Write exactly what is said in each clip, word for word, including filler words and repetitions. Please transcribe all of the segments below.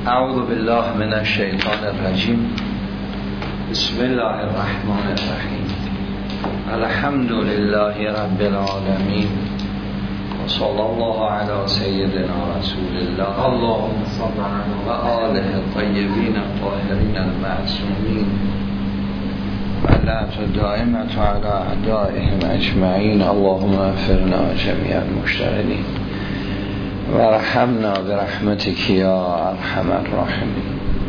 اعوذ بالله من الشیطان الرجیم. بسم الله الرحمن الرحیم. الحمد لله رب العالمین و صلی الله علی سیدنا رسول الله اللهم صل علی و آله الطیبین الطاهرین المعصومین و لعنت دائمة علی اعدائهم اجمعین. اللهم اغفرنا جمیع المشتغلین و رحمنا برحمتک یا ارحم الراحمین.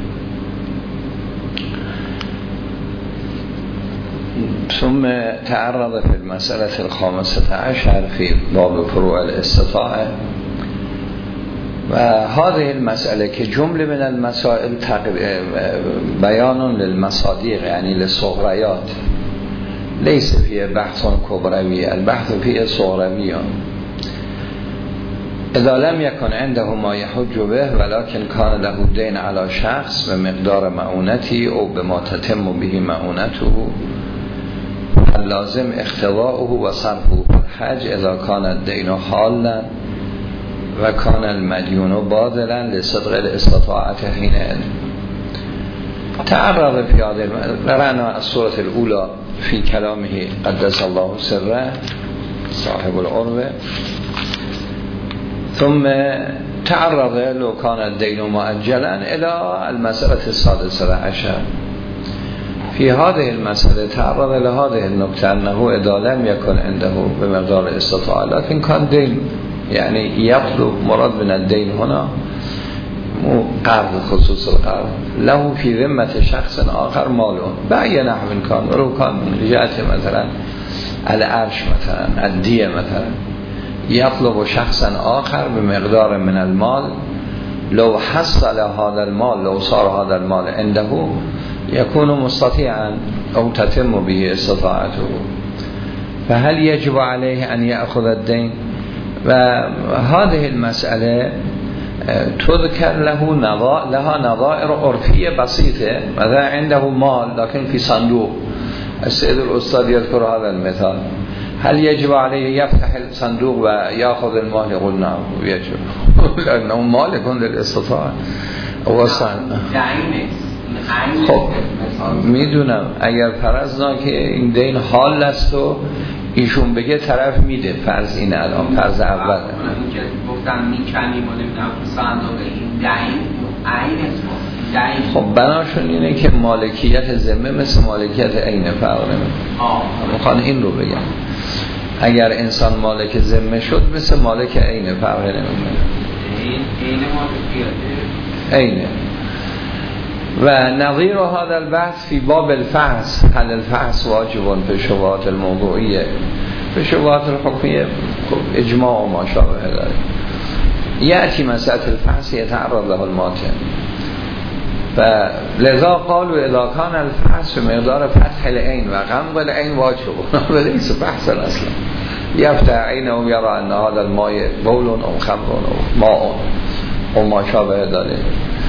ثم تعرض في المسألة الخامسة عشر في باب فروع الاستطاعة و هذه المسألة كجملة من المسائل بيان للمصاديق يعني للصغريات ليس فيها بحث كبروي، البحث فيه صغروي. اذا لم يكن عنده ما يحج به ولكن كان له دين على شخص بمقدار معونته او بما تتم به معونته لازم اختواؤه و صرفه الحج اذا كان الدين حالا و كان المديون باذلا لصدق الاستطاعة حينئذ. تعرض في هذه قرأنا السورة الأولى في كلامه قدس الله سره صاحب العروة، ثم تعرض لو كان الدين مؤجلا إلى المسألة السادسة عشر. في هذه المسألة تعرض لهذه النقطة أنه إذا لم يكن عنده بمقدار الاستطاعة لكن كان دين، يعني يطلب مراد من الدين هنا مو قرض خصوص القرض، له في ذمة شخص آخر ماله بأي نحو كان، ولو كان من جهة مثلا العرش مثلا الدية مثلا، يطلب شخصا آخر بمقدار من المال. لو حصل هذا المال لو صار هذا المال عنده يكون مستطيعا أو تتم به استطاعته، فهل يجب عليه أن يأخذ الدين؟ وهذه المسألة تذكر له نظائر لها نظائر عرفية بسيطة. مثلا عنده مال لكن في صندوق، السيد الأستاذ يذكر هذا المثال، هل يجب عليه يفتح الصندوق ويأخذ المال؟ يقول نعم يجب لأنه مالك للاستطاعة وصل. خب میدونم اگر فرضنا که این دین حال است و ایشون بگه طرف میده، فرض این الان فرض اول گفتم میکنیم و نمیدونم صندوق این دین عین. خب بناشون اینه که مالکیت ذمه مثل مالکیت عین فرق نمیکنه. میخوان این رو بگم اگر انسان مالک ذمه شد مثل مالک عین فرق نمیکنه. عین مالکیت عینه. و نظیر هذا البحث في باب الفحص، هل الفحص واجب في الشبهات الموضوعية في الشبهات الحكمية اجماع وما شابه ذلك. يأتي مسألة الفحص يتعرض له الماتن، فلذا قالوا إذا كان الفحص بمقدار فتح العين وغمض العين واجب وليس بحثا أصلا. يفتح عينه ويرى أن هذا الماء بول أو خمر أو ماء أو ما شابه ذلك.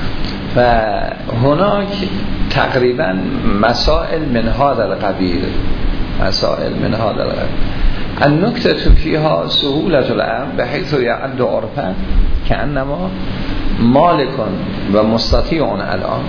فهناك تقريبا مسائل من هذا القبيل، مسائل من هذا القبيل. النكتة فيها سهولة الأمر بحيث يعد عرفا كأنما مالك ومستطيع الآن.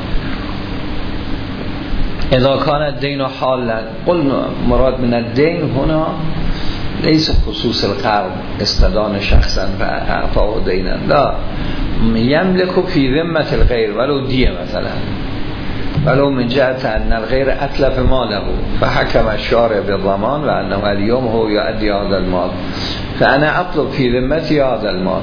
إذا كان الدين حالا قلنا مراد من الدين هنا ليس خصوص القرض استدان شخصا فأعطاه دينا، لا، يملك في ذمة الغير ولو دية مثلا، ولو من جهة أن الغير أتلف ماله فحكم الشارع بالضمان وأنه اليوم هو يؤدي هذا المال، فأنا أطلب في ذمتي هذا المال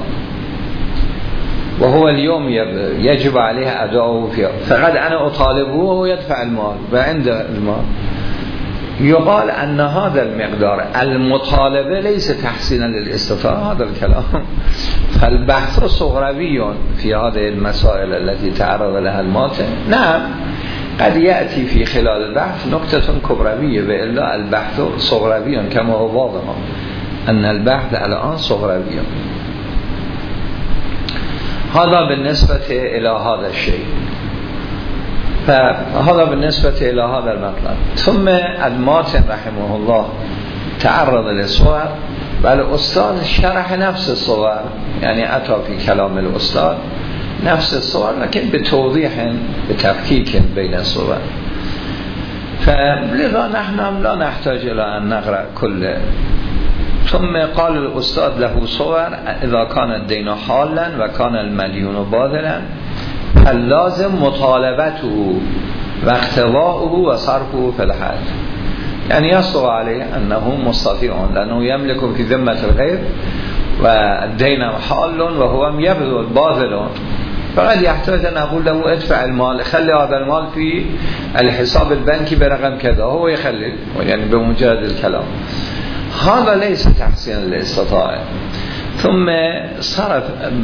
وهو اليوم يجب عليه أداؤه فيه، فقد أنا أطالبه وهو يدفع المال وعند المال. يقال أن هذا المقدار المطالبة ليس تحسينا للاستطاعة، هذا الكلام. فالبحث صغروي في هذه المسائل التي تعرض لها الماتن. نعم قد يأتي في خلال البحث نقطة كبروية، وإلا البحث صغروي كما هو واضح أن البحث الآن صغروي. هذا بالنسبة إلى هذا الشيء. فهذا بالنسبة إلى هذا المطلب. ثم الماتن رحمه الله تعرض للصور، بل أستاذ شرح نفس الصور، يعني أتى في كلام الأستاذ نفس الصور لكن بتوضيح بتفكيك بين الصور. فلذا نحن لا نحتاج إلى أن نقرأ كل. ثم قال الأستاذ له صور إذا كان الدين حالا وكان المديون باذلا فاللازم مطالبته واقتضاؤه وصرفه في الحج، يعني يصدق عليه أنه مستطيع لأنه يملك في ذمة الغير والدين حال وهو يبذل باذل، فقد يحتاج أن أقول له ادفع المال، خلي هذا المال في الحساب البنكي برقم كذا، هو يخلي يعني بمجرد الكلام. هذا ليس تحسين الاستطاعة. ثم صرف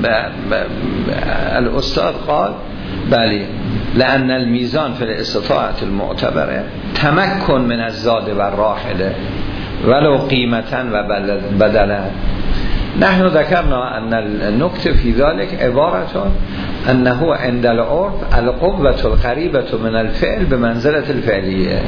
الأستاذ قال بلي لأن الميزان في الاستطاعة المعتبرة تمكن من الزاد والراحلة ولو قيمة وبدلا. نحن ذكرنا أن النكتة في ذلك عبارة أنه عند العرف القوة القريبة من الفعل بمنزلة الفعلية،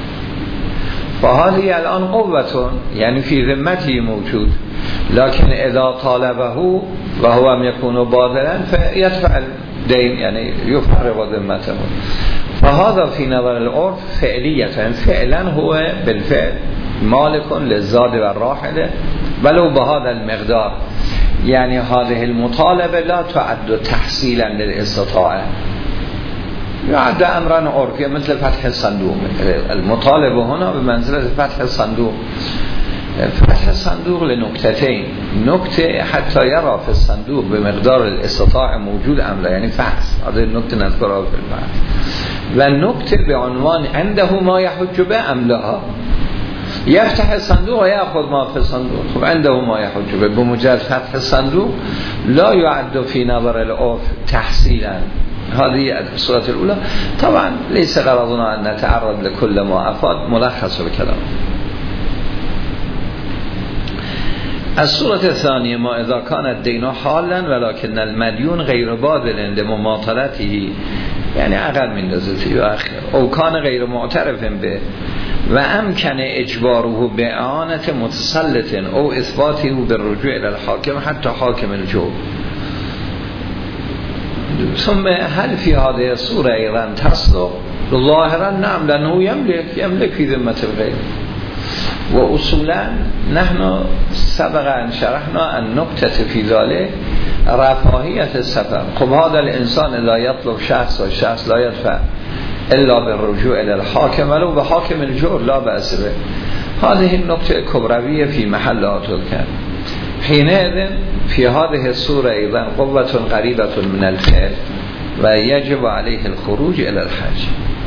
فهذه الآن قوة يعني في ذمته موجود، لكن إذا طالبه وهو يكون باذلا فيدفع الدين يعني يفرغ ذمته. فهذا في نظر العرف فعلية، فعلا هو بالفعل مالك للزاد والراحلة ولو بهذا المقدار، يعني هذه المطالبة لا تعد تحصيلا للاستطاعة، يعد أمرا عرفيا مثل فتح الصندوق. المطالبة هنا بمنزلة فتح الصندوق. فتح الصندوق لنكتتين، نكتة حتى يرى في الصندوق بمقدار الاستطاعة موجود أم لا، يعني فحص، هذه النكتة نذكرها في البحث. والنكتة بعنوان عنده ما يحج به أم لا، يفتح الصندوق ويأخذ ما في الصندوق، خب عنده ما يحج به. بمجرد فتح الصندوق لا يعد في نظر العرف تحصيلا. هذه الصورة الأولى. طبعا ليس غرضنا أن نتعرض لكل ما أفاد، ملخص الكلام. الصورة الثانية ما إذا كان الدين حالا ولكن المديون غير باذل لمماطلته، يعني أقل من لذته وآخر، أو كان غير معترف به وأمكن إجباره بإعانة متسلط أو إثباته بالرجوع إلى الحاكم حتى حاكم الجور. ثم هل في هذه الصورة أيضا تصدق؟ ظاهرا نعم، لأنه يملك يملك في ذمة الغير. وأصولا نحن سبق أن شرحنا النكتة في ذلك رفاهية السفر. خب هذا الإنسان إذا يطلب شخص والشخص لا يدفع إلا بالرجوع إلى الحاكم ولو بحاكم الجور لا بأس به. هذه النكتة كبروية في محلها تذكر. حينئذ في هذه الصورة أيضا قوة قريبة من الفعل ويجب عليه الخروج إلى الحج.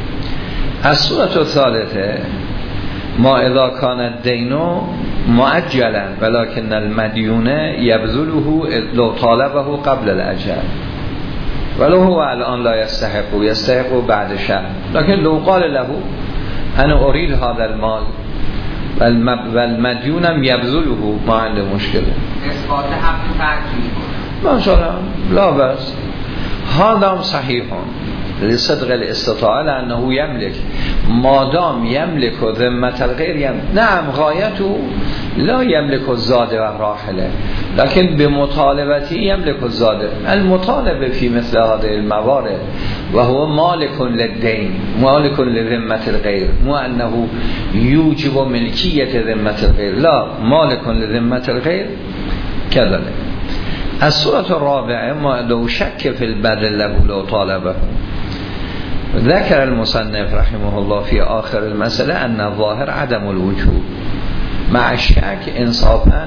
الصورة الثالثة ما إذا كان الدين مؤجلا ولكن المديون يبذله لو طالبه قبل الأجل، ولو هو الآن لا يستحق يستحق بعد شهر، لكن لو قال له أنا أريد هذا المال والمديون يبذله ما عنده مشكلة، إثبات حق تعجیل ما شاء الله لا بأس. هذا صحيح لصدق الاستطاعة لأنه يملك، ما دام يملك ذمة الغير يملك. نعم غايته لا يملك الزاد والراحلة، لكن بمطالبته يملك الزاد. المطالبة في مثل هذه الموارد وهو مالك للدين مالك لذمة الغير، مو أنه يوجب ملكية ذمة الغير، لا، مالك لذمة الغير كذلك. الصورة الرابعة ما لو شك في البدل له لو طالبه. ذكر المصنف رحمه الله في آخر المسألة أن الظاهر عدم الوجوب مع الشك إنصافا،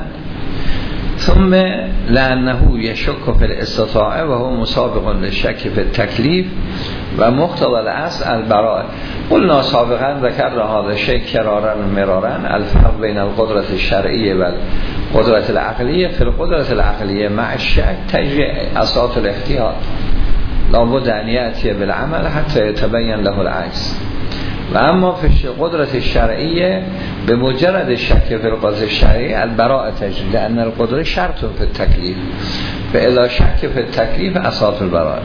ثم لأنه يشك في الاستطاعة وهو مسابق للشك في التكليف ومقتضى الأصل البراءة. قلنا سابقا ذكر هذا الشيء كرارا ومرارا الفرق بين القدرة الشرعية والقدرة العقلية. في القدرة العقلية مع الشك تجري أساس الاحتياط، لابد أن يأتي بالعمل حتى يتبين له العكس. وأما في القدرة الشرعية بمجرد الشك في القدرة الشرعية البراءة تجري، لأن القدرة شرط في التكليف، فإذا شك في التكليف أساس البراءة.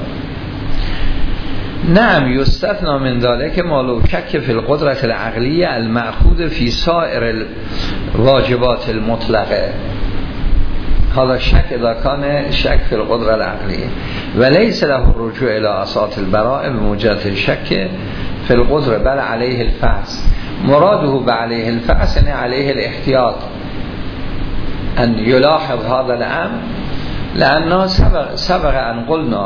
نعم يستثنى من ذلك ما لو شك في القدرة العقلية المأخوذ في سائر الواجبات المطلقة، حالا شک اذا کان شک فی القدره العقلیه و لیس له رجوع الى اساط البراء بموجب شک فی القدره بل علیه الفحص مراده به علیه الفحص یعنی علیه الاحتیاط ان یلاحظ هذا الامر لأننا سبق, سبق ان قلنا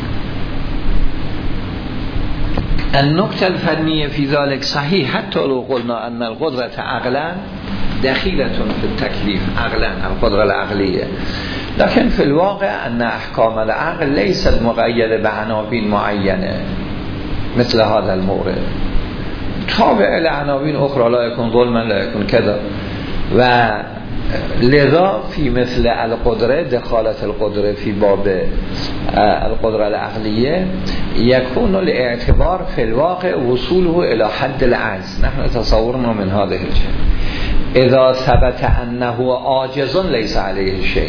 النکته الفنیه فی ذلك صحیح حتی لو قلنا ان القدره عقلا دخیلة فی التکلیف عقلا القدره العقلیه لكن في الواقع ان احکام العقل ليست مقیده به عناوین معینه مثل هذا المورد تابع لعناوین اخرى لا يكون ظلما لا يكون كذا و لذا في مثل القدره دخالت القدره في باب القدره العقلیه يكون الاعتبار في الواقع وصوله الى حد العجز نحن تصورنا من هذه الجهه اذا ثبت انه عاجز ليس عليه شيء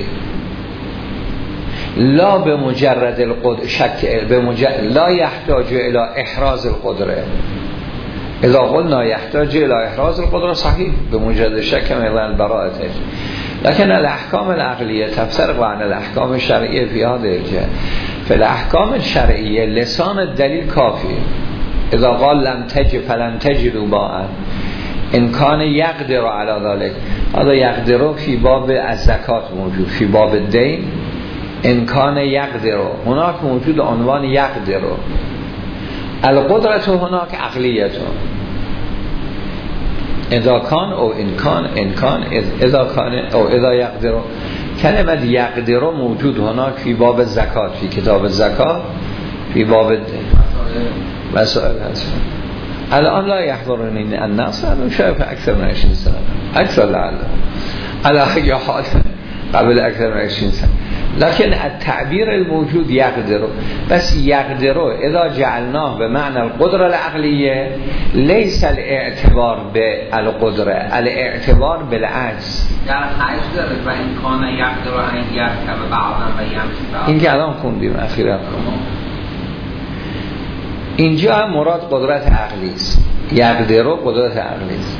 لا بمجرد القدره شك بمجرد لا يحتاج الى احراز القدره اذا قلنا يحتاج الى احراز القدره صحيح بمجرد شك من البراءه لكن الاحكام العقليه تفرق عن الاحكام الشرعيه في هذه الجهه فالاحكام الشرعيه لسان الدليل كافي اذا قال لم تجد فلن تجدوا باء ان كان يقدر على ذلك هذا يقدر في باب الزکات موجود في باب الدين ان كان يقدر هناك موجود عنوان يقدر القدرت هناك عقلیت اذا کان او انکان انکان اذا کان او اذا یقدر کلمه یقدر موجود هناك في باب زکات في کتاب الزکات في باب مسائل هست الان لا يحضرني الناس انا شايف اكثر من عشرين سنه اكثر لعله على اي حال قبل اكثر من عشرين سنه لكن التعبير الموجود يقدر بس يقدر اذا جعلناه بمعنى القدره العقليه ليس الاعتبار بالقدره الاعتبار بالعجز در عجز داره و امکان یقدر ان یرکب بعضا و یمشی این که الان خوندیم اخیرا اینجا مراد قدرت عقلی است یقدر قدرت عقلی است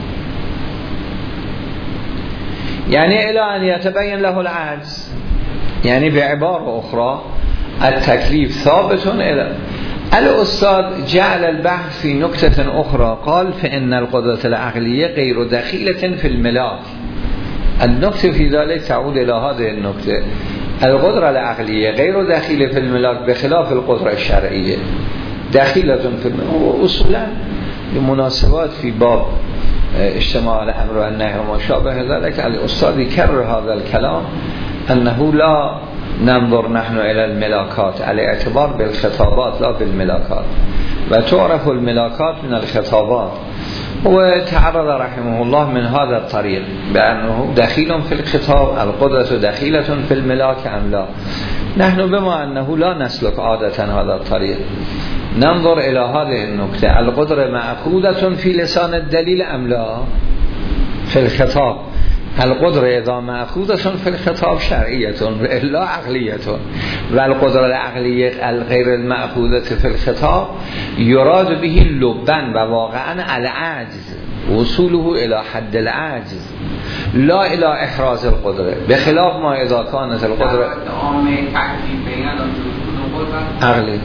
یعنی الی ان یتبین له العجز یعنی به عبارة اخرى التکلیف ثابت الى الاستاذ جعل البحث في نکته اخرى قال فإن القدرة العقلية غير دخيلة في الملاك النکته في ذلك تعود الى هذه النکته القدرة العقلية غير دخيلة في الملاك بخلاف القدرة الشرعية دخيلة في الملاك اصولا لمناسبات في باب اجتماع الامر والنهي وما شابه ذلك الاستاذ يكرر هذا الكلام انه لا ننظر نحن الى الملاكات الاعتبار بالخطابات لا بالملاكات و تعرف الملاكات من الخطابات هو تعرض رحمه الله من هذا الطريق بأنه دخيل في الخطاب القدرة دخيلة في الملاك أم لا نحن بما أنه لا نسلك عادة هذا الطريق ننظر إلى هذه النكتة القدرة مأخوذة في لسان الدليل أم لا في الخطاب القدرة إذا مأخوذة في الخطاب شرعية وإلا عقلية والقدرة العقلية الغير المأخوذة في الخطاب يراد به اللبن وواقعا العجز وصوله إلى حد العجز لا إلى إحراز القدرة بخلاف ما إذا كانت القدرة عقلية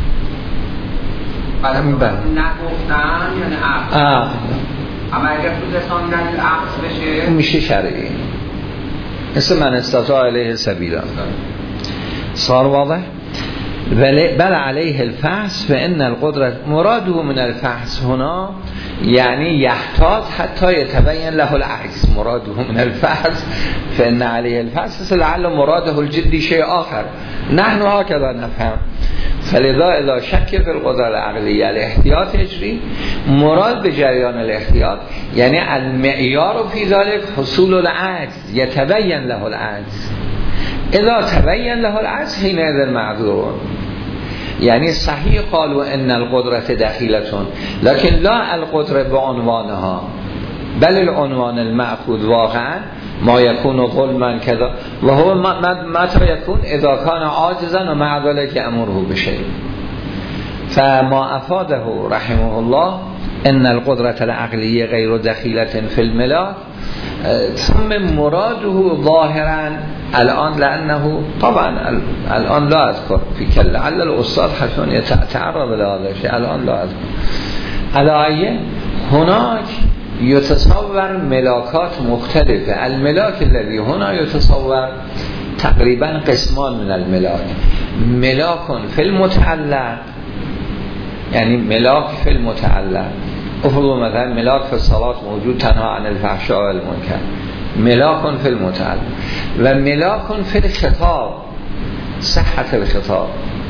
عقل اما اگر تو لسان دلیل عقص بشه میشه شرعی مثل من استطاع علیه سبیلا صار واضح بل علیه الفحص فإن القدرة مراده من الفحص هنا يعني يحتاط حتى يتبين له العجز مراده من الفحص فإن عليه الفحص لعل مراده الجدي شيء آخر نحن هكذا نفهم فلذا اذا شك في القدرة العقلية الاحتياط يجري مراد بجريان الاحتياط يعني المعيار في ذلك حصول العجز يتبين له العجز اذا تبين له العجز حينئذ المعذور يعني صحيح قالوا ان القدرة دخيلة لكن لا القدرة بعنوانها بل العنوان المأخوذ واقعا ما يكون ظلما كذا وهو متى يكون اذا كان عاجزا ومع ذلك امره بشيء فما افاده رحمه الله ان القدرة العقلیه غیر دخیلة فی الملاک، ثم مراده ظاهرا الان لانه طبعا الان لا اذكر في كل لعل الاستاذ حسن يتعرض لهذا الشيء الان لا اذكر. علایه هناك يتصور ملاكات مختلفة. الملاك الذي هنا يتصور تقريبا قسمان من الملاك، ملاك في المتعلق، يعني ملاك في المتعلق، افرضوا مثلا ملاك في الصلاة موجود تنها عن الفحشاء والمنكر، ملاك في المتعلق، وملاك في الخطاب، صحة الخطاب.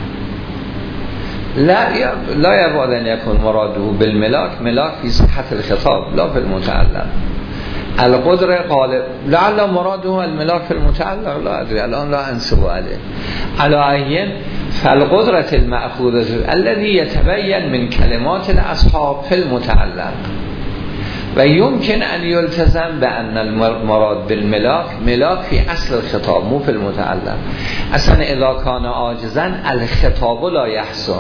لا لا يبعد أن يكون مراده بالملاك ملاك في صحة الخطاب لا في المتعلق. القدرة قال لعل مراده الملاك في المتعلق، لا أدري الآن لا أنسب عليه. على أي فالقدرة المأخوذة الذي يتبين من كلمات الأصحاب في المتعلق، ويمكن أن يلتزم بأن المراد بالملاك ملاك في أصل الخطاب مو في المتعلق. أصلا إذا كان عاجزا الخطاب لا يحسن،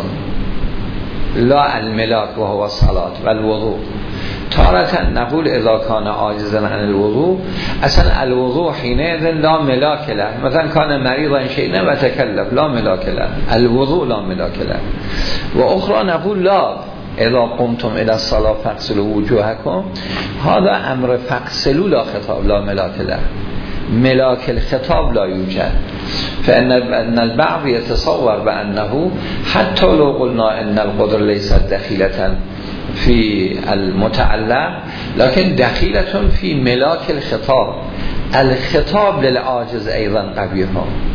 لا الملاك وهو الصلاة والوضوء. تارة نقول إذا كان عاجزا عن الوضوء، أصلا الوضوء حينئذ لا ملاك له، مثلا كان مريضا شيئا وتكلف لا ملاك له، الوضوء لا ملاك له. وأخرى نقول لا، اذا قمتم الى الصلاة فاغسلوا وجوهكم، هذا امر فاغسلوا لا خطاب لا ملاك له، ملاك الخطاب لا يوجد. فان البعض يتصور بانه حتى لو قلنا ان القدر ليست دخيلة في المتعلق لكن دخيلة في ملاك الخطاب. الخطاب للعاجز ايضا قبیح،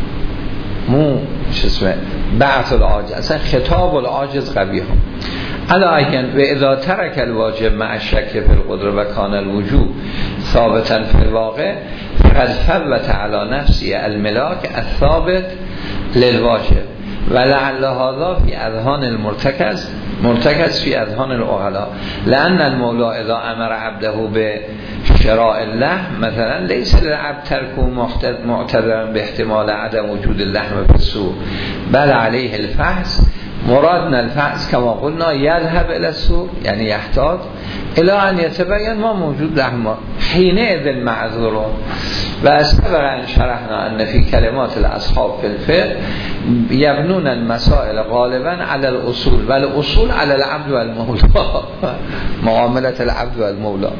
مو شو اسمه بعث العاجز، اصلا خطاب العاجز قبیح. على أين وإذا ترك الواجب مع الشك في القدرة وكان الوجوب ثابتا في الواقع فقد فوت على نفسه الملاك الثابت للواجب، ولعل هذا في أذهان المرتكز مرتكز في أذهان العقلاء، لأن المولى إذا أمر عبده بشراء اللحم مثلا ليس للعبد تركه معتذرا باحتمال عدم وجود اللحم في السوق، بل عليه الفحص. مرادنا الفحص كما قلنا يذهب إلى السوق يعني يحتاج إلى أن يتبين ما موجود لحم، حينئذ معذورون. وأسبق أن شرحنا أن في كلمات الأصحاب في الفقه يبنون المسائل غالبا على الأصول، والأصول على العبد والمولى معاملة العبد والمولى.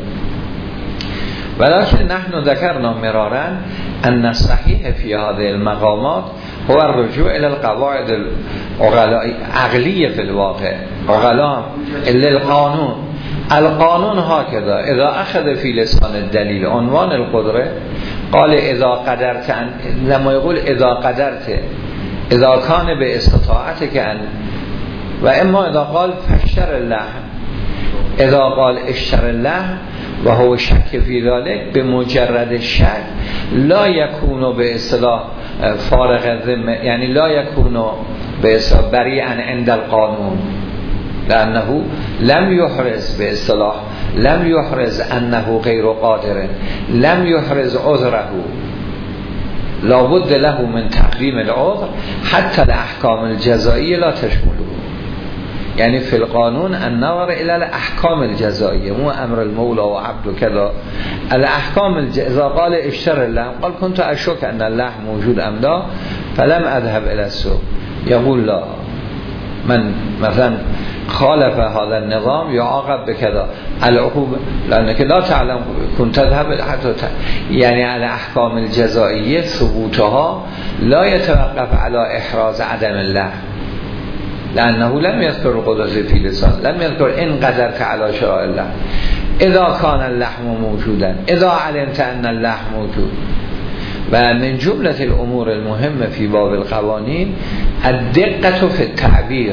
ولكن نحن ذكرنا مرارا أن الصحيح في هذه المقامات هو الرجوع إلى القواعد العقلية في الواقع، عقلاء للقانون. القانون هكذا إذا أخذ في لسان الدليل عنوان القدرة قال إذا قدرت أن، لما يقول إذا قدرت إذا كان باستطاعتك أن، وإما إذا قال فاشتر اللحم، إذا قال اشتر اللحم وهو شك في ذلك بمجرد الشك لا يكون باصطلاح فارغ الذمه، يعني لا يكون باصطلاح بريئا عند القانون، لأنه لم يحرز باصطلاح لم يحرز أنه غير قادر، لم يحرز عذره، لابد له من تقديم العذر حتى الأحكام الجزائية لا تشمله. يعني في القانون النظر إلى الأحكام الجزائية مو أمر المولى وعبد كذا. الأحكام الج... إذا قال اشتري اللحم قال كنت أشك أن اللحم موجود أم لا فلم أذهب إلى السوق، يقول لا، من مثلا خالف هذا النظام يعاقب بكذا العقوبة، لأنك لا تعلم كنت تذهب حتى ت... يعني الأحكام الجزائية ثبوتها لا يتوقف على إحراز عدم اللحم، لأنه لم يذكر القدرة في لسان، لم يذكر إن قدرت على شراء اللحم، إذا كان اللحم موجودا، إذا علمت أن اللحم موجود. ومن جملة الأمور المهمة في باب القوانين الدقة في التعبير،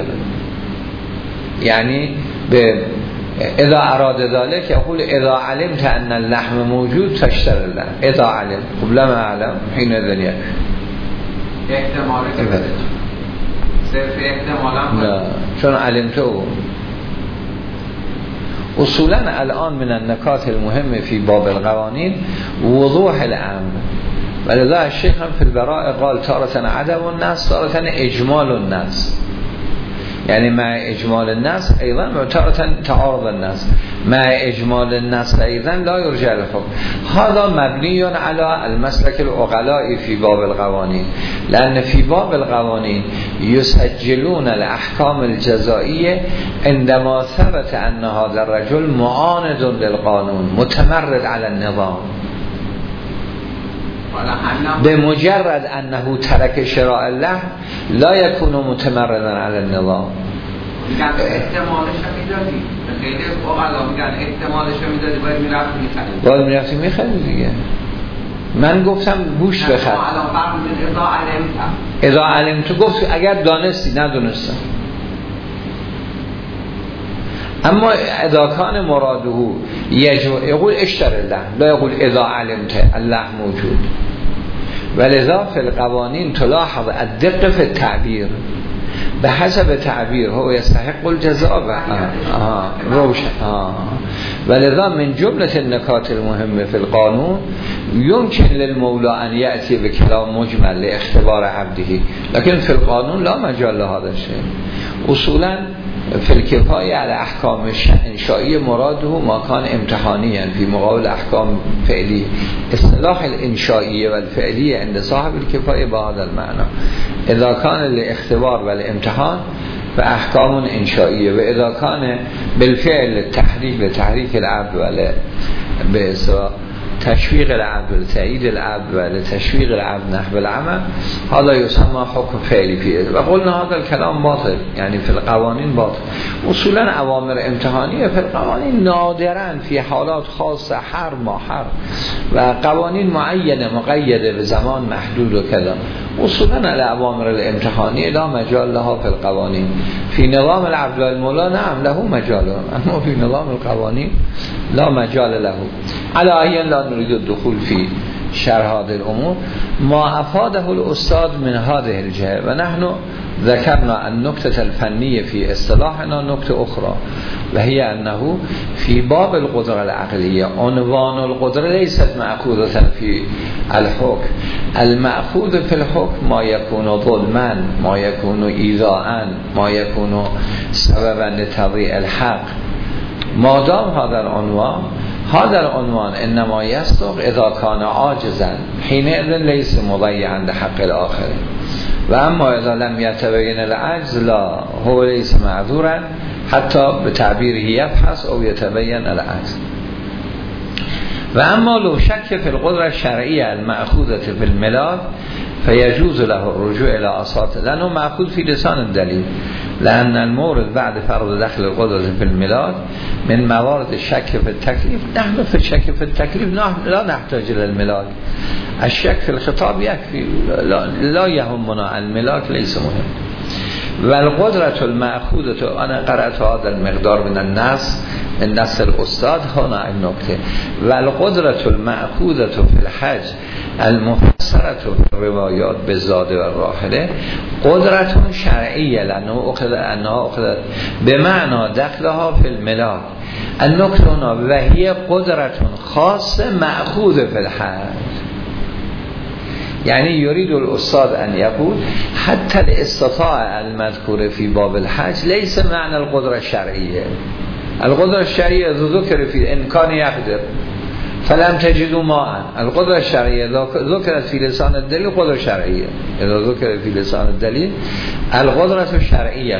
يعني إذا أراد ذلك يقول إذا علمت أن اللحم موجود فاشتر اللحم، إذا علم قبل ما أعلم حين ذلك احتمالات صرف احتمالا لا چون علمته. اصولا الان من النکات المهمه في باب القوانین وضوح الامر، ولذا الشيخ هم في البراء قال تارة عدم النص تارة اجمال النص، یعنی مع اجمال النص ایضا تارة تعارض النص مع اجمال النص ایضا لا یرجع الحکم. هذا مبنی علی المسلک العقلاء فی باب القوانین، لأن فی باب القوانین یسجلون الاحکام الجزائیه عندما ثبت ان هذا الرجل معاند للقانون متمرد علی النظام. به مجرد انه ترک شراع الله لا یکون متمردا علی النظام. میگن احتمالش هم میدادی، خیلی اوقلا میگن احتمالش هم میدادی، باید میرفتی میخرید باید میرفتی میخرید دیگه. من گفتم گوش بخر. الان فرق میدونی اذا علمت اذا علمت تو گفت اگر دانستی، ندونستم. اما اذا کان مراده یقول اشتر الله لا یقول اذا علمت الله موجود. ولذا فی القوانین تلاحظ الدقه فی التعبیر به حسب تعبیر هو یستحق الجزاء و روشن. ولذا من جمله النکات المهمه فی القانون يمكن للمولى ان یأتی بکلام مجمل لاختبار عبده، لكن فی القانون لا مجال لهذا الشيء. اصولا فی الکفایه علی احکام انشایی مراده ما کان امتحانی فی مقابل احکام فعلی. اصطلاح الانشائیه و الفعلیه عند صاحب الکفایه با هذا المعنى. اذا کان لاختبار و الامتحان و احکام انشائیه و اذا کان بالفعل تحریک لتحریک العبد و به اصطلاح تشویق العبد و تأیید العبد و لتشویق العبد نحو العمل هذا يسمى حکم فعلی فیه. و قلنا هذا الكلام باطل، یعنی فی القوانین باطل. اصولا اوامر امتحانیه فی القوانین نادرن فی حالات خاصه هر ما هر و قوانین معینه مقیده به زمان محدود و کذا. اصولا الاوامر الامتحانیه لا مجال لها فی القوانین. فی نظام العبد والمولا نعم له مجال، اما فی نظام القوانین لا مجال له. علی این لا نريد الدخول في شرح هذه الامور. ما افاده الاستاذ من هذه الجهه و نحن ذكرنا النکته الفنیه فی اصطلاحنا نکته اخرى و هي انه في باب القدره العقلیه عنوان القدره ليست مأخوذة في الحكم. المأخوذ في الحكم ما يكون ظلما، ما يكون ایذاء، ما يكون سببا لتضييع الحق. ما دام هذا العنوان هذا العنوان انما يصدق اذا كان عاجزا حينئذ ليس مضيعا لحق الاخر. و اما اذا لم يتبين العجز لا هو ليس معذورا حتى بتعبيره يبحث او يتبين العجز. و اما لو شك في القدرة الشرعية المأخوذة في الميلاد فيجوز له الرجوع الى اساطير، لانه مأخوذ في لسان الدليل، لان المورد بعد فرض دخل القدرة في الميلاد من موارد الشك في التكليف. نحن في الشك في التكليف لا نحتاج الى الميلاد. الشك في الخطاب يكفي، لا, لا يهمنا الملاك ليس مهم. والقدرة المأخوذة انا قرأت هذا المقدار من النص النص الاستاذ هنا النکته. والقدرة المأخوذة في الحج المفسرة في الروايات بالزاد والراحله قدرة شرعية لأنه أخذ أنها أخذت بمعنى دخلها في الملاك. النکته هنا وهي قدرة خاصة مأخوذة في الحج. يعني يريد الأستاذ أن يقول حتى الاستطاعة المذكورة في باب الحج ليس معنى القدرة الشرعية. القدرة الشرعية ذكر في إن كان يقدر فلم تجدوا ماء. القدرة الشرعية ذكرت في لسان الدليل قدرة شرعية. إذا ذكر في لسان الدليل القدرة الشرعية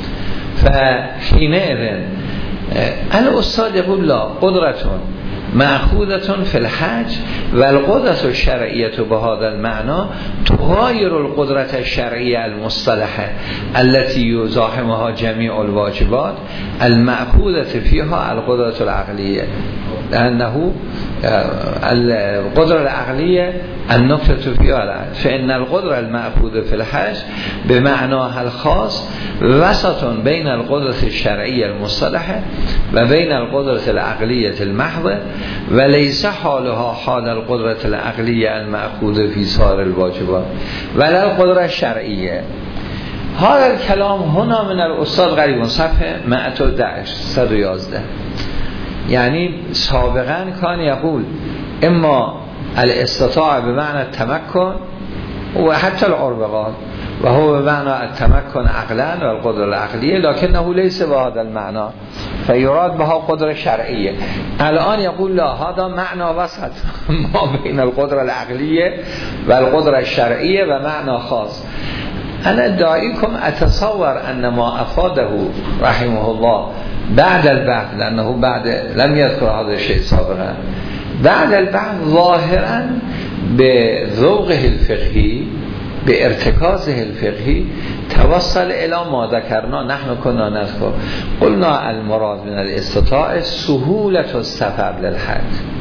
فحينئذ الأستاذ يقول لا قدرة مأخوذة في الحج والقدرة الشرعية بهذا المعنى تغاير القدرة الشرعية المصطلحة التي يزاحمها جميع الواجبات المأخوذة فيها القدرة العقلية، لأنه القدرة العقلية النقطة فيها العقل. فإن القدرة المأخوذة في الحج بمعناها الخاص وسط بين القدرة الشرعية المصطلحة وبين القدرة العقلية المحضة وليس حالها حال القدرة العقلية المأخوذة في سائر الواجبات ولا القدرة الشرعية. هذا الكلام هنا من الأستاذ قريب صفحة مئة وصد و یازده. يعني سابقا كان يقول إما الاستطاعة بمعنى التمكن وحتى العربقات و هو به معنی التمکن عقلا و القدره العقلیه لکنه لیس به هذا المعنى فیراد بها قدره شرعیه. الان یقول لا هذا معنی وسط ما بین القدره العقلیه و القدره الشرعیه و معنی خاص. انا داعیکم اتصور ان ما افاده رحمه الله بعد البحث لانه بعد لم يذكر هذا الشيء سابقا بعد البحث ظاهرا به ذوقه الفقهی به ارتکازه الفقهی توصل الى ما ذکرنا نحن كنا نذكر قلنا المراد من الاستطاعه سهولة السفر للحج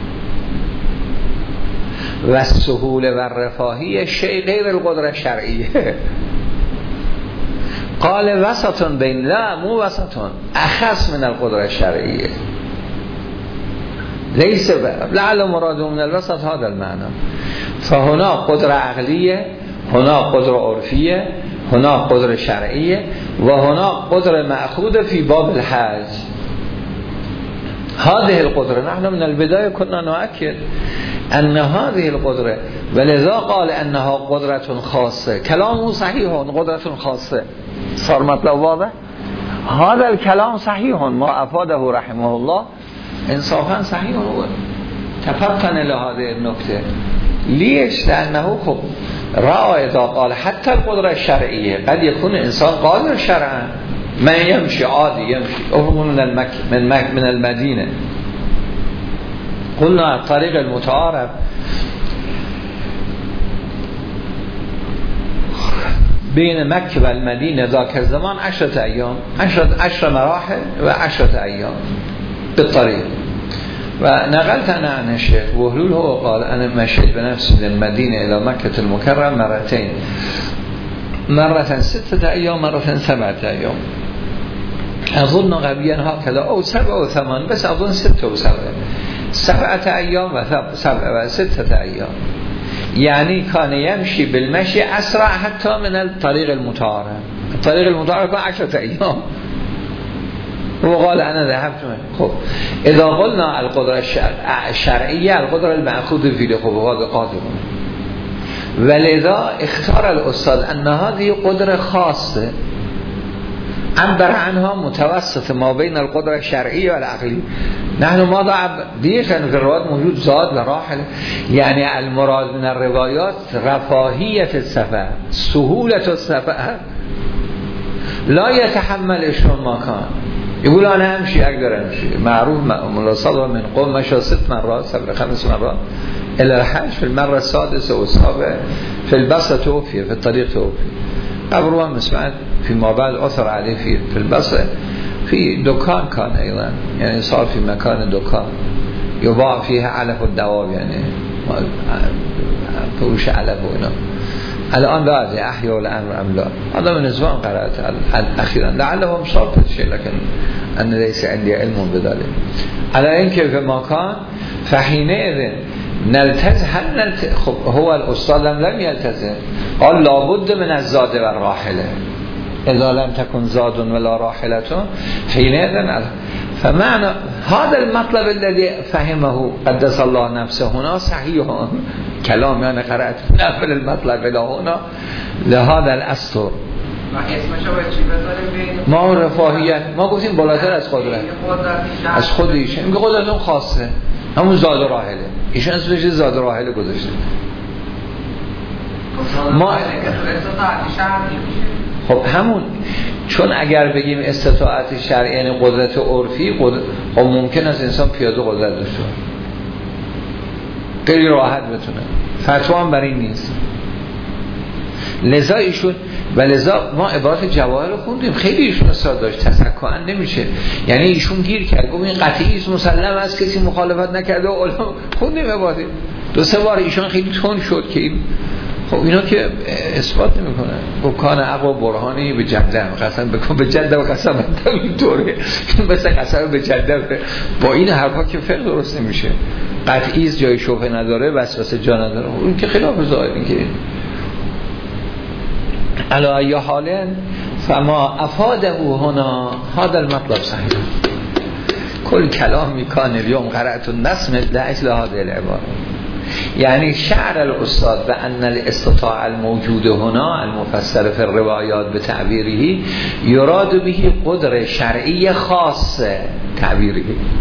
و السهوله و الرفاهی شیء غیر القدره الشرعیه. قال وسط بین لا مو وسط اخص من القدره الشرعیه ليس لعل مراد من الوسط هذا المعنى. فهنا قدره عقلیه، هنا قدره عرفیه، هنا قدره شرعیه و هنا قدره مأخوذ في باب الحج. هذه القدره نحن من البدايه كنا نؤكد ان هذه القدره ولذا قال انها قدره خاصه. كلامه صحيح قدره خاصه صار مطلب واضح. هذا الكلام صحيح ما افاده رحمه الله انصافا صحيح هو تفطن لهذه النکته. ليش؟ لانه خب رأى اذا قال حتى القدره الشرعيه قد يكون انسان قادر شرعا من يمشي عادي يمشي أفهم من المك من مك من المدينه قلنا الطريق المتعارف بين مكة والمدينة ذاك الزمان عشرة أيام عشرة عشرة مراحل وعشرة أيام بالطريق. ونقلت أنا عن الشيخ وهلول هو قال أنا مشيت بنفسي من المدينة إلى مكة المكرمة مرتين مرة ستة أيام مرة سبعة أيام أظن غبيا هكذا أو سبعة وثمان بس أظن ستة وسبعة سبعة أيام وسبعة وستة أيام يعني كان يمشي بالمشي أسرع حتى من الطريق المتعارف. الطريق المتعارف كان عشرة أيام وقال أنا ذهبت خب إذا قلنا القدرة الشرعية القدرة المأخوذ في لخبه هذا قادر ولذا اختار الأستاذ أن هذه قدرة خاصة عبر عنها متوسط ما بين القدرة الشرعية والعقلية. نحن ما ضعب ديش أن في الروايات موجود زاد وراحل يعني المراد من الروايات رفاهية السفر سهولة السفر لا يتحملشون ما كان يقول أنا أمشي أقدر أمشي معروف ملاصقة من قوم مشى ست مرات سبع خمس مرات إلى الحج في المرة السادسة والسابعة في البصرة توفي في الطريق توفي قبرها مسمعت فيما بعد أثر عليه في في البصرة في دكان كان أيضا يعني صار في مكان دكان يباع فيها علف الدواب يعني فروش علف وإنه الآن بعد أحيا الأمر أم لا هذا من الزمان قرأت أخيرا لعلهم صار شيء لكن أنا ليس عندي علم بذلك. على إن كيف ما كان فحينئذ نلتز هل نلتز خب هو الأستاذ لم يلتزم قال لابد من الزاد والراحلة إذا لم تكن زاد ولا راحلة حينئذ فمعنى هذا المطلب الذي فهمه قدس الله نفسه هنا صحيح كلام يعني قرأت نفل المطلب إلى هنا لهذا الأسطر ما رفاهیت ما گفتیم بالاتر از قدرت از خودیش این قدرت اون خاصه همون زاد و راحله ایشون اسمش زاد و راحله گذاشته ما خب همون چون اگر بگیم استطاعت شرعی یعنی قدرت عرفی قدرت خب ممکن است انسان پیاده قدرت داشته خیلی راحت بتونه فتوا هم برای این نیست لذا ایشون و لذا ما عبارت جواهر رو خوندیم خیلی ایشون اصرار داشت تسکعن نمیشه یعنی ایشون گیر کرد گفت این قطعی است مسلم است کسی مخالفت نکرده و خوندیم عبارت دو سه بار ایشون خیلی تون شد که این خب اینا که اثبات نمیکنه گفت کان عقب برهانی به جده قسم بکن به جده و قسم اینطوره مثل قسم به جده با این حرفا که فقه درست نمیشه قطعی است جای شبهه نداره وسوسه جا نداره اون که خلاف ظاهر این که علی ای حال فما افاده هنا هذا المطلب صحیح كل كلام كان اليوم قرأت النص مثل هذه العبارة یعنی شعر الاستاد و ان الاستطاع الموجود هنا المفسر فی الروایات به تعبیره یراد به قدر شرعی خاص تعبیره،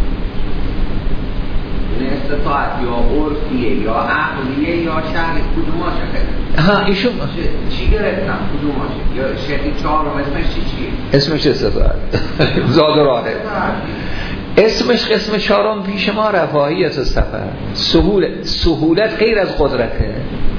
استطاعت یا عرفیه یا عقلیه یا شرعی کدوماشه؟ ها ایشون چی گرفتم کدوماشه؟ یا شرعی چهارم اسمش چی چیه؟ اسمش استطاعت زاد راهه. اسمش قسم چهارم پیش ما رفاهیت السفر، سهولت. سهولت غیر از قدرته،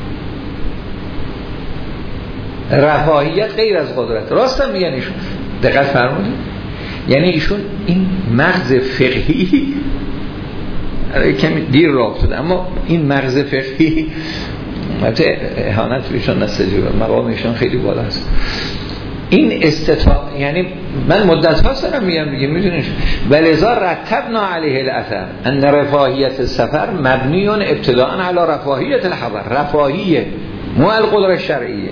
رفاهیت غیر از قدرت. راستم میگن ایشون، دقت فرمودید؟ یعنی ایشون این مغز فقهی کمی دیر راه افتاده، اما این مغز فقهی البته اهانت بهشون نستجیبه، مقام ایشون خیلی بالا است. این استطاع یعنی من مدت ها سرم میگم دیگه میدونیش، ولذا رتبنا علیه الاثر ان رفاهیت السفر مبنی ابتداء علی رفاهیت الحضر، رفاهیه مو القدره الشرعیه.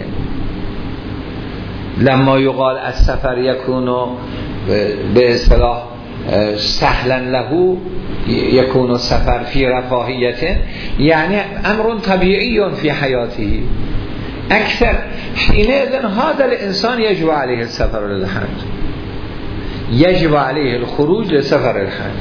لما یقال السفر یکون به اصطلاح سهلا له یکون سفر فی رفاهیت، یعنی امر طبیعی فی حیاته اکثر. حینئذ هذا الانسان یجب علیه السفر للحج، یجب علیه الخروج لسفر الحج.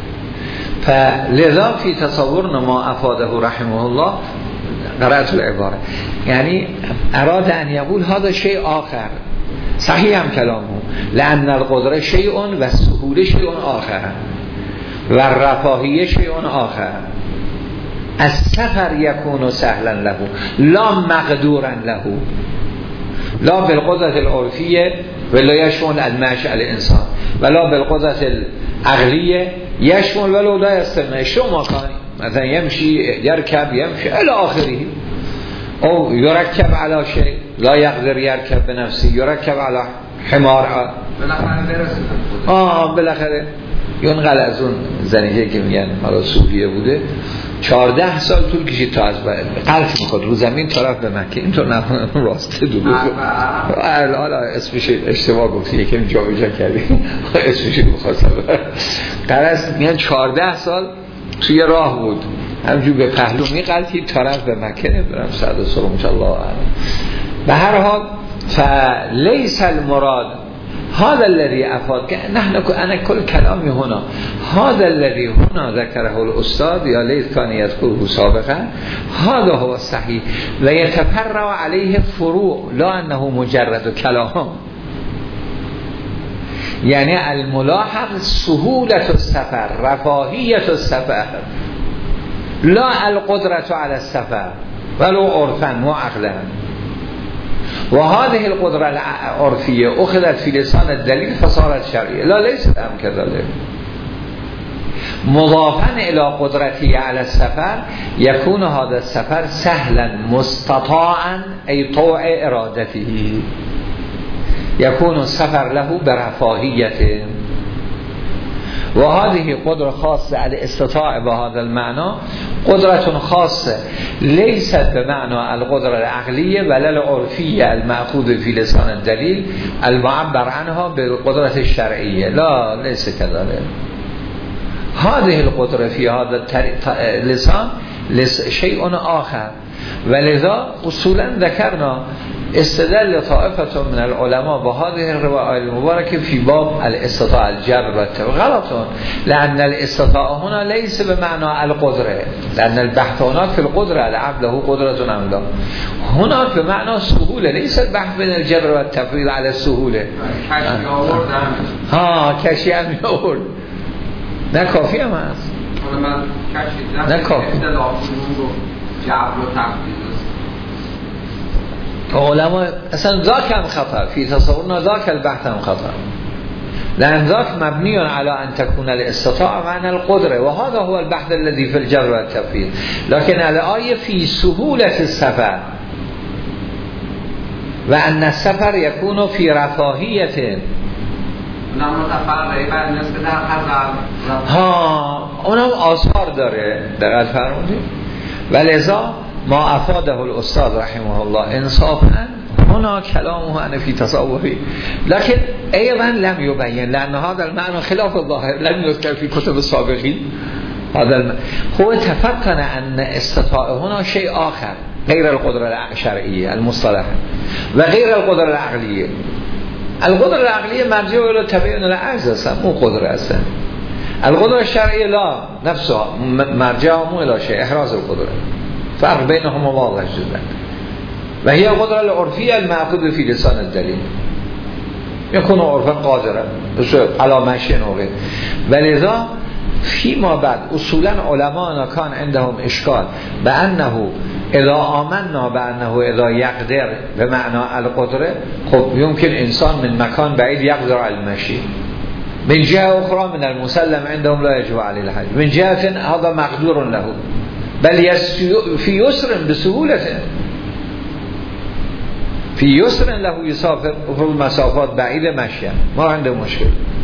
فلذا فی تصورنا ما افاده رحمه الله قرأت العباره، یعنی اراد ان یقول هذا شیء آخر، صحیح هم کلامه، لأن القدره شیء و السهوله شیء آخر و رفاهیه شیء آخر. السفر یکون سهلا له لا مقدورا له، لا بالقدرت العرفیه ولا یشمل المشی الانسان ولا بالقدرت العقلیه یشمل ولو لا یستغنی شما کانی مثلا یمشی یرکب یمشی الی آخره، او یرکب علی شیء لا یقدر یرکب بنفسی، یرکب علی حمار بالاخره برسید آه بالاخره. یون قل از اون زنیجه که میگن حالا صوفیه بوده، چهارده سال طول کشید تا از قلب میخواد رو زمین طرف به مکه، اینطور نفهم راسته دوباره حالا اسمش اشتباه گفتی یکم جا بجا کردی اسمش بخواستم قرص میگن چهارده سال توی راه بود همجور به پهلو میقلتید طرف به مکه، نمیدونم سعد سلام الله به هر حال. فلیس المراد هذا الذي افاد نحن انا كل كلامي هنا هذا الذي هنا ذكره الاستاذ يا ليت كان يذكره سابقا هذا هو الصحيح ويتفرع عليه فروع لا انه مجرد كلام. يعني الملاحظ سهولة السفر رفاهية السفر لا القدرة على السفر ولو عرفا وعقلا. وهذه القدرة العرفية أخذت في لسان الدليل فصارت شرعية، لا ليست أم كذلك. مضافا إلى قدرته على السفر يكون هذا السفر سهلا مستطاعا أي طوع إرادته، يكون السفر له برفاهيته. وهذه قدرة خاصة على استطاع بهذا المعنى قدرة خاصة ليست بمعنى القدرة العقلية ولا العرفية المأخوذ في لسان الدليل المعبر عنها بالقدرة الشرعية، لا ليس كذلك. هذه القدرة في هذا اللسان شيء آخر. ولذا اصولا ذكرنا استدل طائفة من العلماء بهذه الرواية المباركة في باب الاستطاع الجبر والتوقيع غلطون، لأن الاستطاع هنا ليس بمعنى القدرة، لأن البحث هناك في القدرة العبد له قدرة أم لا، هناك بمعنى السهولة، ليس البحث بين الجبر والتفويض على السهولة. ها کشی هم یورد نه کافی هم هست نه کافی علماء اصلا ذاك هم خطأ في تصورنا ذاك البحث هم خطأ، لأن ذاك مبني على أن تكون الاستطاعة معنى القدرة، وهذا هو البحث الذي في الجبر والتفويض. لكن الآية في سهولة السفر وأن السفر يكون في رفاهية. ها اونم آثار داره دقت فرمودید. ولذا ما افاده الاستاذ رحمه الله انصافا هنا كلامه أنا في تصوره، لكن أيضا لم يبين لأن هذا المعنى خلاف الظاهر لم يذكر في كتب السابقين هذا هو تفقن ان استطاع هنا شيء آخر غير القدرة الشرعية المصطلحة وغير القدرة العقلية. القدرة العقلية مرجع الى تبیین العجز است، مو قدرة است. القدرة الشرعية لا نفسها مرجع مو الى شيء احراز القدرة، فرق بينهما واضح جدا. وهي القدرة العرفية المأخوذ في لسان الدليل يكون عرفا قادرا على مشي نوعه. ولذا فيما بعد اصولا علماء كان عندهم اشكال بانه اذا آمنا بانه اذا يقدر به معنى القدره، خب يمكن انسان من مکان بعید يقدر على المشي. من جهه اخرى من المسلم عندهم لا يجب عليه الحج، من جهه هذا مقدور له بل في يسر بسهولته، في يسر له يسافر في المسافات بعيدة مشيا ما عنده مشكل.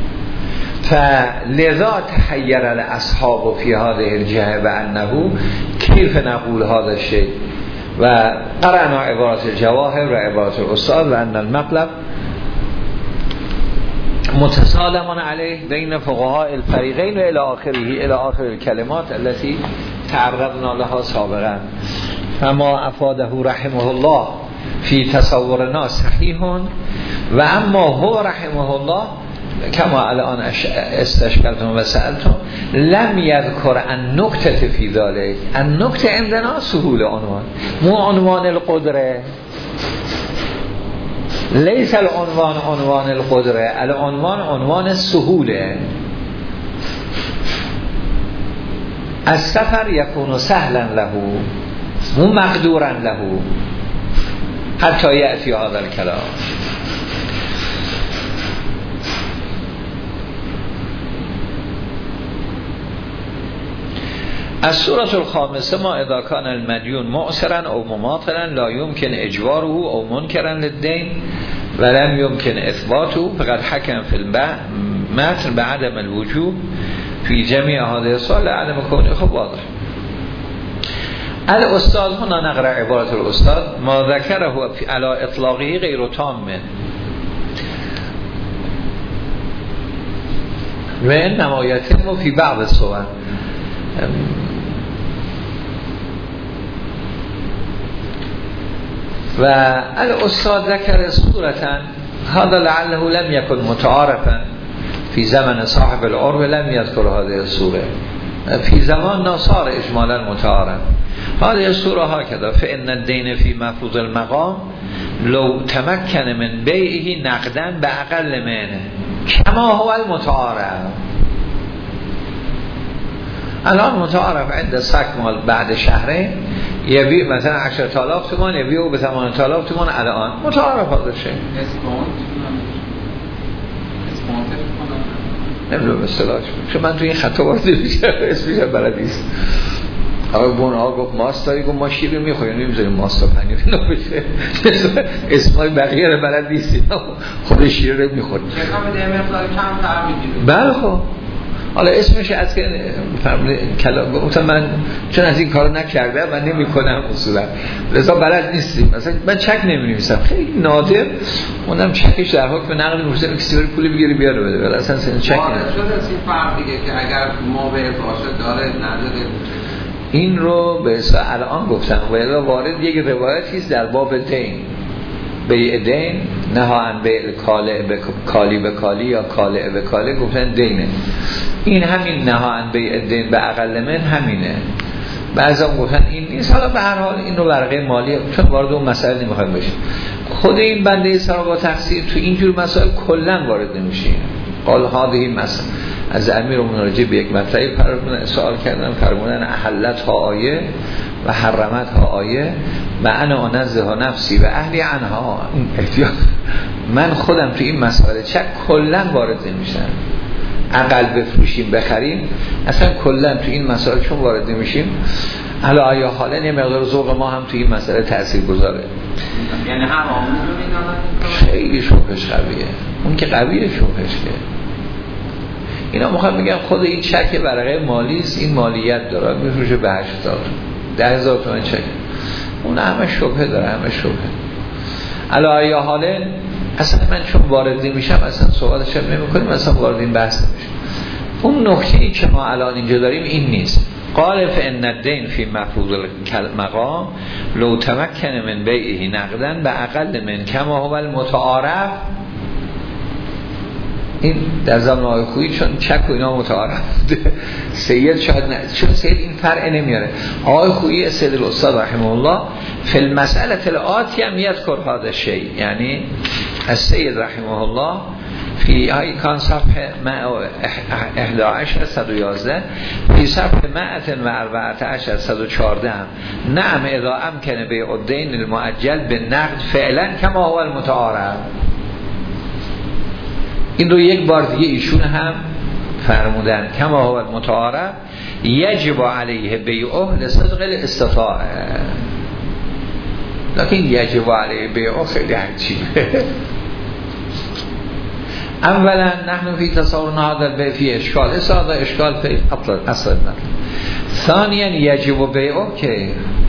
فلذا تحير الأصحاب في هذه الجهة بأنه كيف نقول هذا الشيء، وقرأنا عبارة الجواهر وعبارة الأستاذ وأن المطلب متسالم عليه بين فقهاء الفريقين وإلى آخره إلى آخر الكلمات التي تعرضنا لها سابقا. فما أفاده رحمه الله في تصورنا صحيح و اما هو رحمه الله كما الان استشکلتم و سألتم لم يذكر النکته في ذلك. النکته عندنا سهول عنوان مو عنوان القدره، ليس العنوان عنوان القدره، العنوان عنوان السهوله. السفر يكون سهلا له مو مقدورا له حتى يأتي هذا الكلام. السورة الخامسة ما إذا كان المديون مؤسرا أو مماطلا لا يمكن إجباره أو منكرا للدين ولم يمكن إثباته فقد حكم في المتن بعدم الوجوب في جميع هذه الصالة عدم كونه. خب واضح. الاستاذ هنا نقرأ عبارة الأستاذ ما ذكره على إطلاقه غير تام و إنما يتم في بعض الصور. والأستاذ ذكر صورة هذا لعله لم يكن متعارفا في زمن صاحب العرب، لم يذكر هذه الصورة في زمان صار إجمالا متعارف. هذه الصورة هكذا فإن الدين في مفروض المقام لو تمكن من بيعه نقدا بأقل منه كما هو المتعارف. الان متعارف عند سک مال بعد شهرين يبيع مثلا عشرة آلاف تومان يبيعه به ثمانية آلاف تومان. الان متعارف هذا الشيء. نمیدونم اصطلاحش چون من توی این خطا وارد میشم اسمش بلدیست. آقا بون آقا گفت ماست داری، گفت ما شیر میخوریم نمیذاریم ماست و پنیر نباشه. اسمای بقیه رو بلد نیستیم، خود شیر رو میخوریم. بله خب حالا اسمش از که کلام گفتم من چون از این کارو نکرده من نمیکنم اصولا لذا بلد نیستیم. مثلا من چک نمی‌نویسم، خیلی نادر اونم چکش در حکم نقل می‌فرسته کسی بره پول بگیره بیاره بده، ولی اصلا چک نمی‌شد. از این فرق دیگه که اگر ما به باشه داره نداره این رو به اصطلاح الان گفتم ولی وارد یک روایتی است در باب دین، بیع دین نها عن بیع کاله به کالی به کالی یا کاله به کاله گفتن دینه. این همین نها عن بیع دین به اقل من همینه. بعضا گفتن این نیست. حالا به هر حال این رو ورقه مالی چون وارد اون مسائل نمیخوایم بشیم. خود این بنده سرا با تقصیر تو اینجور مسائل کلا وارد نمیشیم. قال هذه مثلا از امیرمون راجع به یک مطلبی فرمودن سوال کردن فرمودن احلت ها آیه و حرمت ها آیه و انا انزه نفسی و اهلی عنها. احتیاط من خودم تو این مسائل چک کلا وارد نمیشم. عقل بفروشیم بخریم اصلا کلا تو این مسائل چون وارد نمیشیم. حالا آیا حالا یه مقدار ذوق ما هم تو این مسئله تأثیر گذاره. یعنی هر آمون خیلی شوخش قویه. اون که قویه شوخش که اینا میخوام بگم خود این چک ورقه مالی است، این مالیت داره میفروشه به هشت هزار ده هزار تومان چک، اون همه شبهه داره، همه شبهه. الا یا حاله اصلا من چون وارد نمیشم اصلا سوالش هم نمی کنیم، اصلا وارد این بحث نمیشم. اون نکته‌ای که ما الان اینجا داریم این نیست. قال فإن الدين في مفروض المقام لو تمكن من بيعه نقدا بأقل من كما هو المتعارف. این در زمان آقای خویی چون چک و اینا متعارف سید شاید نه، چون سید این فرع نمیاره. آقای خویی سید الاستاد رحمه الله فی المسئله الآتی هم یذکر هذا الشیء، یعنی از سید رحمه الله فی های کان صفحه احدى عشر صد و یازده فی صفحه مئة و اربعة عشر صد و چهارده هم نعم اذا امکنه بیع الدین المؤجل به نقد فعلا کما هو المتعارف. این رو یک بار دیگه ایشون هم فرمودن کما هو المتعارف یجب علیه بیعه لصدق الاستطاعه. لیکن یجب علیه بیعه خیلی عجیبه. اولا نحن فی تصورنا هذا البيع فی اشکال هذا اشکال فی اصل نقل. ثانیا یجب بیعه که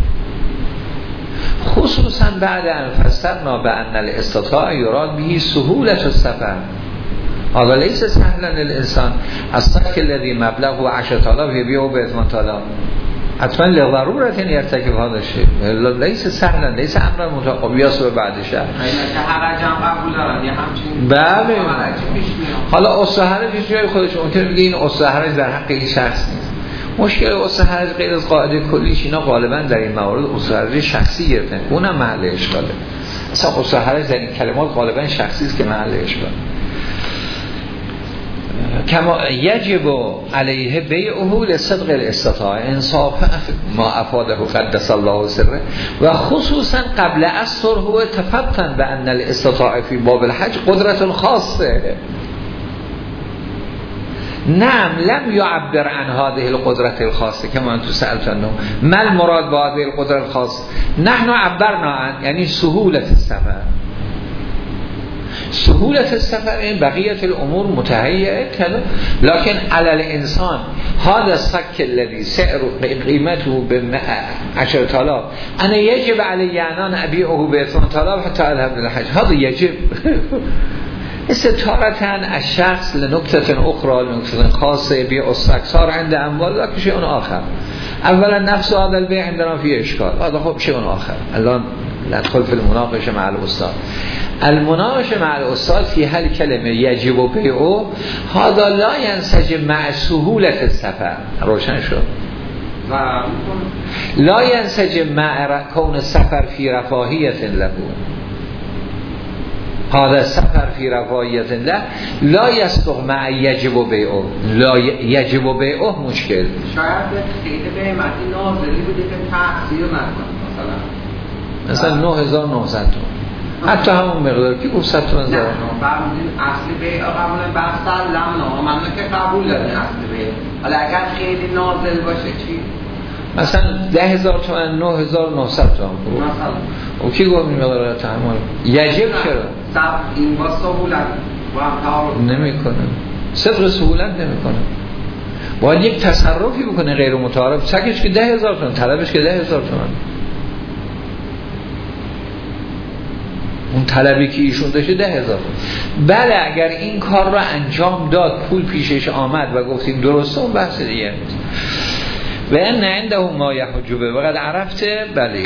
خصوصا بعد ان فسرنا بان الاستطاعه یراد به سهولت السفر هذا ليس سهلا للانسان السفر الذي مبلغه عشرة آلاف يبيعه بثمان آلاف حتما لضرورة يرتكب هذا الشيء ليس سهلا ليس امرا متقابیاس به بعدش بله. حالا اصحرج جای خودش ممکنه بگه این اصحرج در حق این شخص نیست. مشکل اصحرج غیر از قاعده کلیش اینا غالبا در این موارد اصحرج شخصی گرفتن، اونم محل اشکاله. اصلا اصحرج در این کلمات غالبا شخصی است که محل اشکاله. کما یجب علیه بیعه لصدق الاستطاعه انصاف ما افاده قدس الله سره و خصوصا قبل الصلح هو تفتن بان الاستطاعه فی باب الحج قدرت خاصه. نعم لم يعبر عن هذه القدرة الخاصة كما أنتم سألتنه ما المراد بهذه القدرة الخاصة. نحن عبرنا عن يعني سهولة السفر. سهولة السفر این بقیة الامور متهيئة كذا لكن على الانسان هذا الصك الذي سعر قيمته بعشرة آلاف انا يجب علي ان ابيعه بثمان آلاف حتى اذهب للحج هذا يجب. استطارة الشخص لنكتة اخرى لنكتة خاصة يبيع الصك صار عند اموال لكن شيء آخر. اولا نفس هذا البيع عندنا فيه اشكال هذا خب شيء آخر. الان ندخل في المناقشه مع الاستاذ. المناقشه مع الاستاذ في هل كلمه يجب بيعه هذا لا ينسجم مع سهوله السفر. روشن شد. لا ينسجم مع كون السفر في رفاهيه له. هذا السفر في رفاهيه له لا يصدق مع يجب بيعه. لا يجب بيعه مشکل. شاید خیلی به معنی نازلی بوده که تحصیل نکنه مثلا مثلا نه هزار و نهصد تومان حتی همون مقدار که گفت صد تومان زدن فرمودین اصلی بیع قبول بستر لمنا من که قبول دارین اصلی بیع حالا اگر خیلی نازل باشه چی؟ مثلا ده هزار تومان نه هزار و نهصد تومان مثلا او کی گفت این مقدار تحمل یجب چرا؟ سب این با سهولت نمی کنه صدق سهولت نمی کنه باید یک تصرفی بکنه غیر متعارف. سکش که ده هزار تومان طلبش که ده هزار تومان اون طلبی که ایشون داشته ده هزار. بله اگر این کار را انجام داد پول پیشش آمد و گفتیم درسته اون بحث دیگه نیست. و ان عنده ما یحجبه وقد عرفته. بله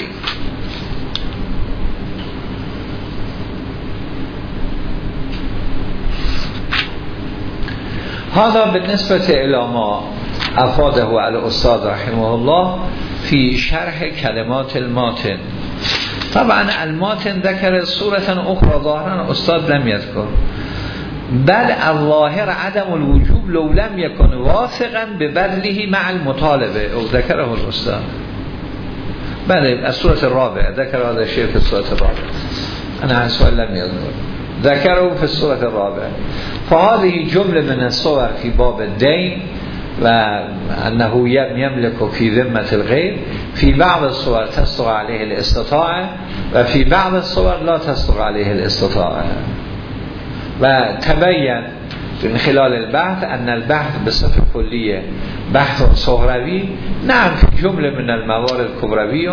هذا بالنسبة إلى ما أفاده على الأستاذ رحمه الله في شرح كلمات الماتن. طبعا الماتن ذكر صورة أخرى ظاهرا أستاذ لم يذكر بل الظاهر عدم الوجوب لو لم يكن واثقا ببذله مع المطالبة أو ذكره الأستاذ. بل الصورة الرابعة ذكر هذا الشيء في الصورة الرابعة أنا عن سؤال لم يذكر ذكره في الصورة الرابعة. فهذه جملة من الصور في باب الدين وأنه يملك في ذمة الغير. في بعض الصور تصدق عليه الاستطاعة وفي بعض الصور لا تصدق عليه الاستطاعة. وتبين من خلال البحث أن البحث بصفة كلية بحث صغروي نعم في جملة من الموارد كبروي.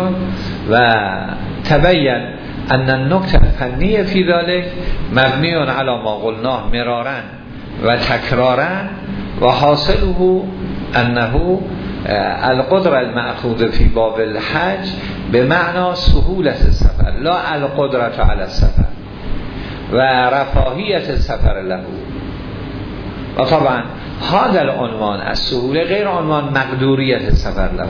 وتبين أن النکته الفنیه فی ذلك مبنی على ما قلناه مرارا و تکرارا و حاصله انه القدره المأخوذ فی باب الحج به معنی سهولت السفر لا القدرة علی السفر و رفاهیت السفر له. و طبعا هذا العنوان از سهوله غیر عنوان مقدوریت السفر له.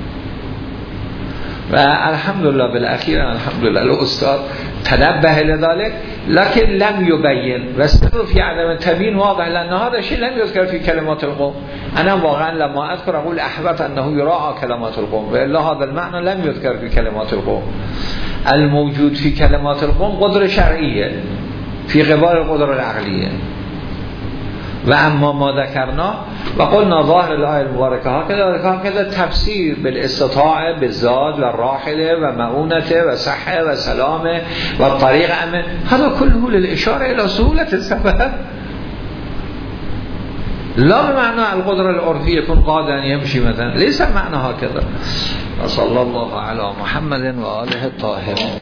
و الحمدلله بالاخیر الحمدلله الاستاد تنبه لذلك لكن لم يبين و سبب في عدم تبیین واضح لأن هذا شيء لم يذكر في كلمات القوم. انا واقعا لما اذكر اقول احبط انه يراعى كلمات القوم و الا هذا المعنى لم يذكر في كلمات القوم. الموجود في كلمات القوم قدر شرعیه في قبال القدر العقلیه. و اما ما ذکرنا و قلنا ظاهر الآیه المبارکه ها که تفسیر بالاستطاعه بالزاد و راحله و معونته و صحه و سلامه و طریق امن هذا كله للاشاره الى سهوله السفر لا بمعنى القدره العرفيه يكون قادرا يمشي مثلا ليس معنى هكذا. صلى الله على محمد و آله الطاهرين.